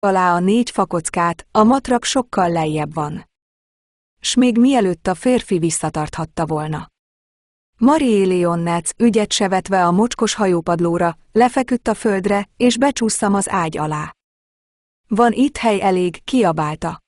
alá a 4 fakockát, a matrak sokkal lejjebb van. S még mielőtt a férfi visszatarthatta volna. Marie Léonnec ügyet se vetve a mocskos hajópadlóra, lefeküdt a földre, és becsúsztam az ágy alá. Van itt hely elég, kiabálta.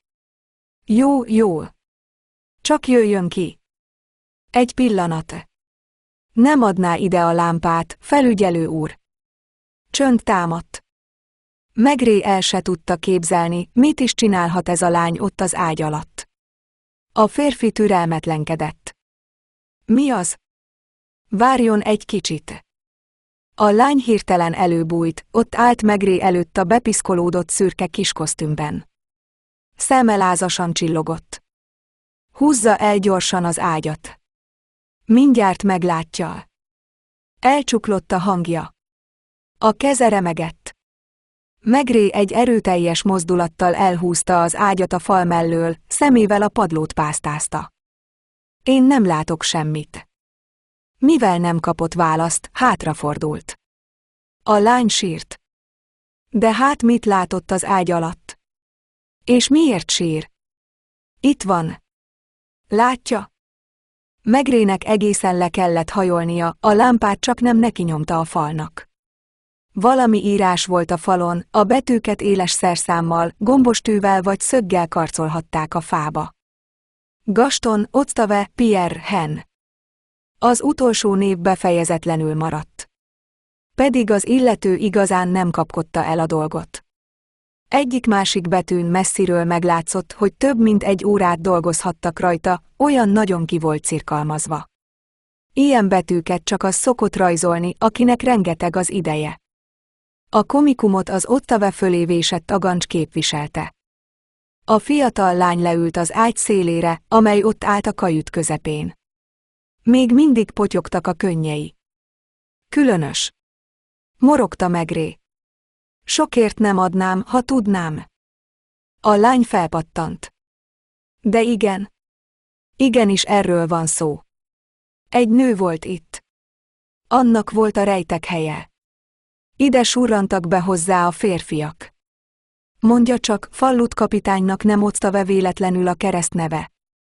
Jó, jó. Csak jöjjön ki. Egy pillanat. Nem adná ide a lámpát, felügyelő úr. Csönd támadt. Maigret el se tudta képzelni, mit is csinálhat ez a lány ott az ágy alatt. A férfi türelmetlenkedett. Mi az? Várjon egy kicsit. A lány hirtelen előbújt, ott állt Maigret előtt a bepiszkolódott szürke kiskosztümben. Szeme lázasan csillogott. Húzza el gyorsan az ágyat. Mindjárt meglátja. Elcsuklott a hangja. A keze remegett. Maigret egy erőteljes mozdulattal elhúzta az ágyat a fal mellől, szemével a padlót pásztázta. Én nem látok semmit. Mivel nem kapott választ, hátrafordult. A lány sírt. De hát mit látott az ágy alatt? És miért sír? Itt van. Látja? Maigretnek egészen le kellett hajolnia, a lámpát csak nem neki nyomta a falnak. Valami írás volt a falon, a betűket éles szerszámmal, gombostűvel vagy szöggel karcolhatták a fába. Gaston, Octave, Pierre, Hen. Az utolsó név befejezetlenül maradt. Pedig az illető igazán nem kapkodta el a dolgot. Egyik-másik betűn messziről meglátszott, hogy több mint 1 órát dolgozhattak rajta, olyan nagyon ki volt cirkalmazva. Ilyen betűket csak az szokott rajzolni, akinek rengeteg az ideje. A komikumot az Octave fölé vésett agancs képviselte. A fiatal lány leült az ágy szélére, amely ott állt a kajüt közepén. Még mindig potyogtak a könnyei. Különös. Morogta Maigret. Sokért nem adnám, ha tudnám. A lány felpattant. De igen. Igenis erről van szó. Egy nő volt itt. Annak volt a rejtek helye. Ide surrantak be hozzá a férfiak. Mondja csak, Fallut kapitánynak nem Octave véletlenül a keresztneve.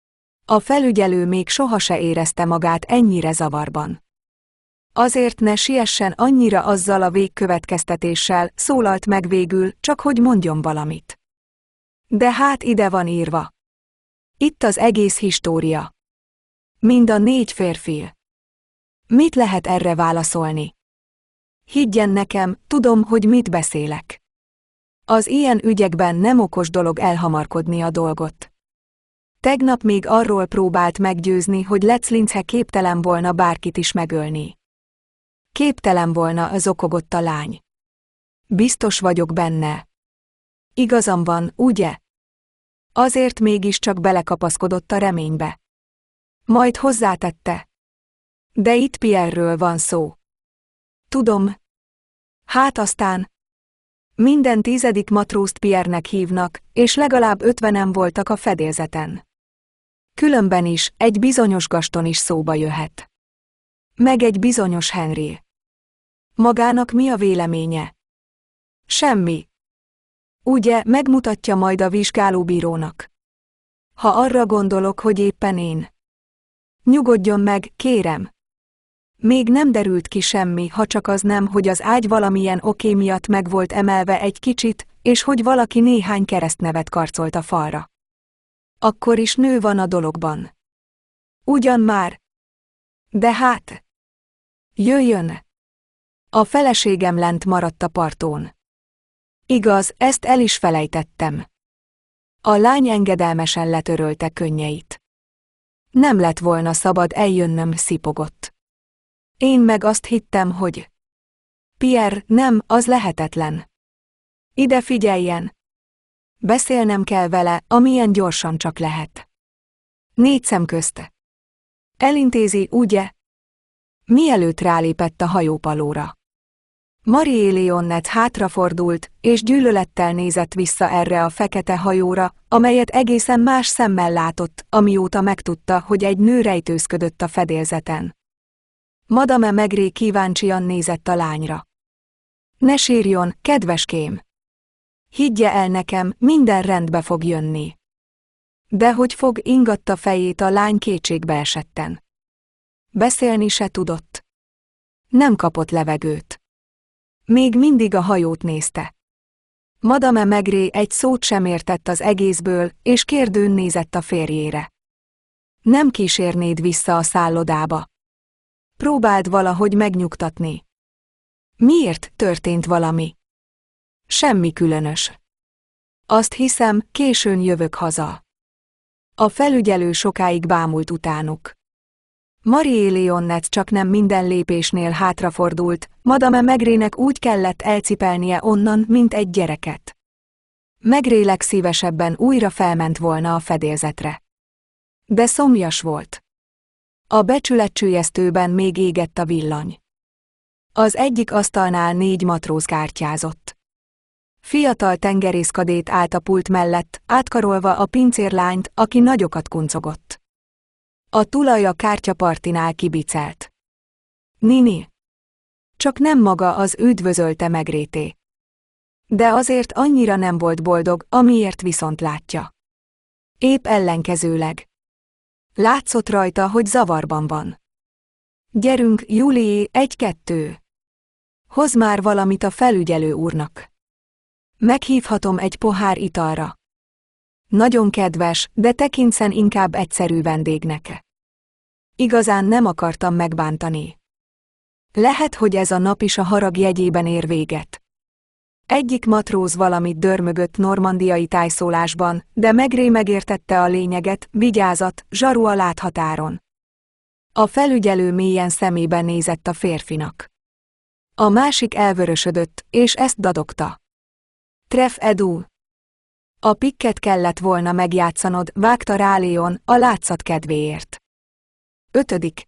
A felügyelő még soha se érezte magát ennyire zavarban. Azért ne siessen annyira azzal a végkövetkeztetéssel, szólalt meg végül, csak hogy mondjon valamit. De hát ide van írva. Itt az egész história. Mind a 4 férfi. Mit lehet erre válaszolni? Higgyen nekem, tudom, hogy mit beszélek. Az ilyen ügyekben nem okos dolog elhamarkodni a dolgot. Tegnap még arról próbált meggyőzni, hogy Leclince képtelen volna bárkit is megölni. Képtelen volna, zokogott a lány. Biztos vagyok benne. Igazam van, ugye? Azért mégiscsak belekapaszkodott a reménybe. Majd hozzátette. De itt Pierre-ről van szó. Tudom. Hát aztán. Minden 10. matrózt Pierre-nek hívnak, és legalább 50-en voltak a fedélzeten. Különben is, egy bizonyos Gaston is szóba jöhet. Meg egy bizonyos Henry. Magának mi a véleménye? Semmi. Ugye, megmutatja majd a vizsgálóbírónak. Ha arra gondolok, hogy éppen én. Nyugodjon meg, kérem. Még nem derült ki semmi, ha csak az nem, hogy az ágy valamilyen oké miatt meg volt emelve egy kicsit, és hogy valaki néhány keresztnevet karcolt a falra. Akkor is nő van a dologban. Ugyan már. De hát. Jöjjön. A feleségem lent maradt a parton. Igaz, ezt el is felejtettem. A lány engedelmesen letörölte könnyeit. Nem lett volna szabad eljönnöm, szipogott. Én meg azt hittem, hogy... Pierre, nem, az lehetetlen. Ide figyeljen. Beszélnem kell vele, amilyen gyorsan csak lehet. 4 szem közt. Elintézi, ugye? Mielőtt rálépett a hajópalóra. Marie Léonnec hátrafordult, és gyűlölettel nézett vissza erre a fekete hajóra, amelyet egészen más szemmel látott, amióta megtudta, hogy egy nő rejtőzködött a fedélzeten. Madame Maigret kíváncsian nézett a lányra. Ne sírjon, kedveském! Higgye el nekem, minden rendbe fog jönni. De hogy fog, ingatta fejét a lány kétségbe esetten. Beszélni se tudott. Nem kapott levegőt. Még mindig a hajót nézte. Madame Maigret egy szót sem értett az egészből, és kérdőn nézett a férjére. Nem kísérnéd vissza a szállodába? Próbáld valahogy megnyugtatni. Miért, történt valami? Semmi különös. Azt hiszem, későn jövök haza. A felügyelő sokáig bámult utánuk. Marie-Léonette csak nem minden lépésnél hátrafordult, Madame Maigretnek úgy kellett elcipelnie onnan, mint egy gyereket. Maigret legszívesebben újra felment volna a fedélzetre. De szomjas volt. A becsületcsülyeztőben még égett a villany. Az egyik asztalnál 4 matróz kártyázott. Fiatal tengerészkadét állt a pult mellett, átkarolva a pincérlányt, aki nagyokat kuncogott. A tulaj a kártyapartinál kibicelt. Nini. Csak nem maga az, üdvözölte Maigreté. De azért annyira nem volt boldog, amiért viszont látja. Épp ellenkezőleg. Látszott rajta, hogy zavarban van. Gyerünk, Julie, 1-2. Hozz már valamit a felügyelő úrnak. Meghívhatom egy pohár italra. Nagyon kedves, de tekintszen inkább egyszerű vendégnek. Igazán nem akartam megbántani. Lehet, hogy ez a nap is a harag jegyében ér véget. Egyik matróz valamit dörmögött normandiai tájszólásban, de Maigret megértette a lényeget, vigyázat, zsaru a láthatáron. A felügyelő mélyen szemébe nézett a férfinak. A másik elvörösödött, és ezt dadogta. Tref Edu. A pikket kellett volna megjátszanod, vágta rá Léon, a látszat kedvéért. 5.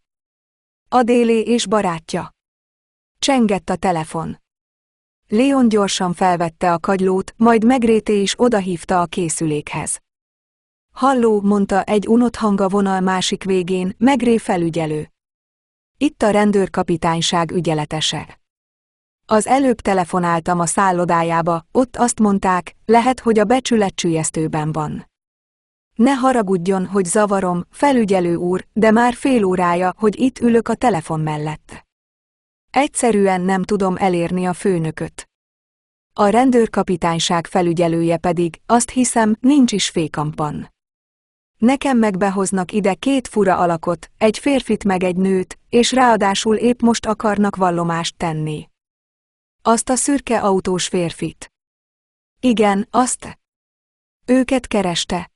Adélé és barátja. Csengett a telefon. Léon gyorsan felvette a kagylót, majd Maigreté is odahívta a készülékhez. Halló, mondta egy unott hang a vonal másik végén, Maigret felügyelő. Itt a rendőrkapitányság ügyeletese. Az előbb telefonáltam a szállodájába, ott azt mondták, lehet, hogy a becsületcsülyeztőben van. Ne haragudjon, hogy zavarom, felügyelő úr, de már fél órája, hogy itt ülök a telefon mellett. Egyszerűen nem tudom elérni a főnököt. A rendőrkapitányság felügyelője pedig, azt hiszem, nincs is fékampban. Nekem meg behoznak ide 2 fura alakot, egy férfit meg egy nőt, és ráadásul épp most akarnak vallomást tenni. Azt a szürke autós férfit. Igen, azt. Őket kereste.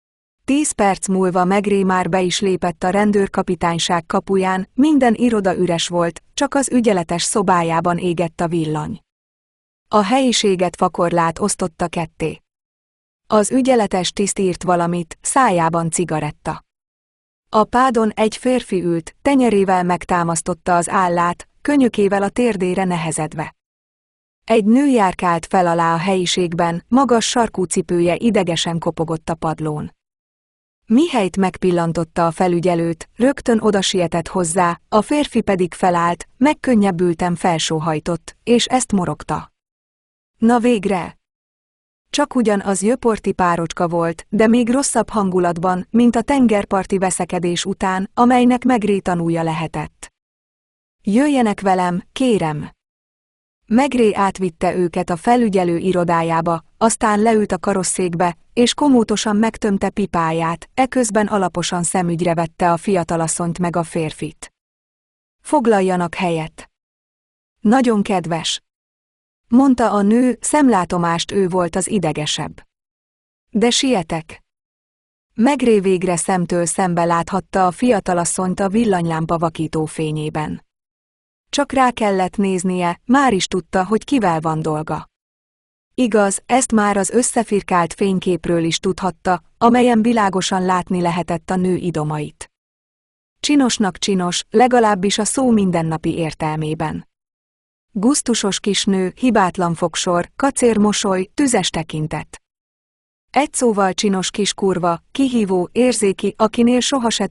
10 perc múlva Maigret már be is lépett a rendőrkapitányság kapuján, minden iroda üres volt, csak az ügyeletes szobájában égett a villany. A helyiséget fakorlát osztotta ketté. Az ügyeletes tiszt írt valamit, szájában cigaretta. A pádon egy férfi ült, tenyerével megtámasztotta az állát, könyökével a térdére nehezedve. Egy nő járkált fel alá a helyiségben, magas sarkú cipője idegesen kopogott a padlón. Mihelyt megpillantotta a felügyelőt, rögtön odasietett hozzá, a férfi pedig felállt, megkönnyebbülten felsóhajtott, és ezt morogta. Na végre! Csak ugyan az jöporti párocska volt, de még rosszabb hangulatban, mint a tengerparti veszekedés után, amelynek Maigret tanúja lehetett. Jöjjenek velem, kérem! Maigret átvitte őket a felügyelő irodájába, aztán leült a karosszékbe, és komótosan megtömte pipáját, eközben alaposan szemügyre vette a fiatalasszonyt meg a férfit. Foglaljanak helyet. Nagyon kedves, mondta a nő, szemlátomást ő volt az idegesebb. De sietek. Maigret végre szemtől szembe láthatta a fiatalasszonyt a villanylámpa vakító fényében. Csak rá kellett néznie, már is tudta, hogy kivel van dolga. Igaz, ezt már az összefirkált fényképről is tudhatta, amelyen világosan látni lehetett a nő idomait. Csinosnak csinos, legalábbis a szó mindennapi értelmében. Gusztusos kisnő, hibátlan fogsor, kacér mosoly, tüzes tekintet. Egy szóval csinos kis kurva, kihívó, érzéki, akinél soha se